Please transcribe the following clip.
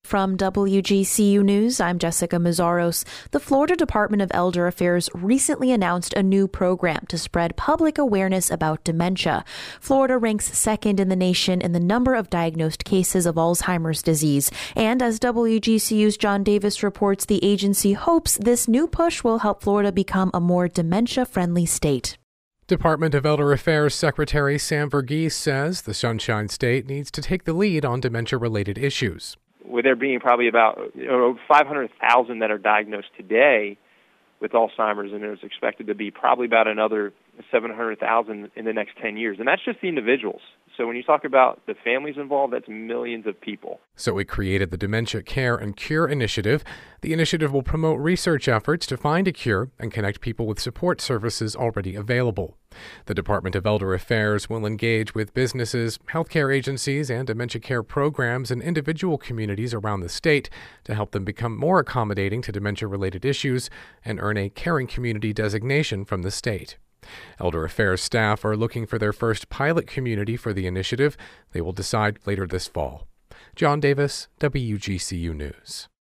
From WGCU News, I'm Jessica Mazzaros. The Florida Department of Elder Affairs recently announced a new program to spread public awareness about dementia. Florida ranks second in the nation in the number of diagnosed cases of Alzheimer's disease. And as WGCU's John Davis reports, the agency hopes this new push will help Florida become a more dementia-friendly state. Department of Elder Affairs Secretary Sam Verghese says the Sunshine State needs to take the lead on dementia-related issues. With there being probably about 500,000 that are diagnosed today with Alzheimer's, and there's expected to be probably about another 700,000 in the next 10 years. And that's just the individuals. So when you talk about the families involved, that's millions of people. So we created the Dementia Care and Cure Initiative. The initiative will promote research efforts to find a cure and connect people with support services already available. The Department of Elder Affairs will engage with businesses, healthcare agencies, and dementia care programs in individual communities around the state to help them become more accommodating to dementia-related issues and earn a caring community designation from the state. Elder Affairs staff are looking for their first pilot community for the initiative. They will decide later this fall. John Davis, WGCU News.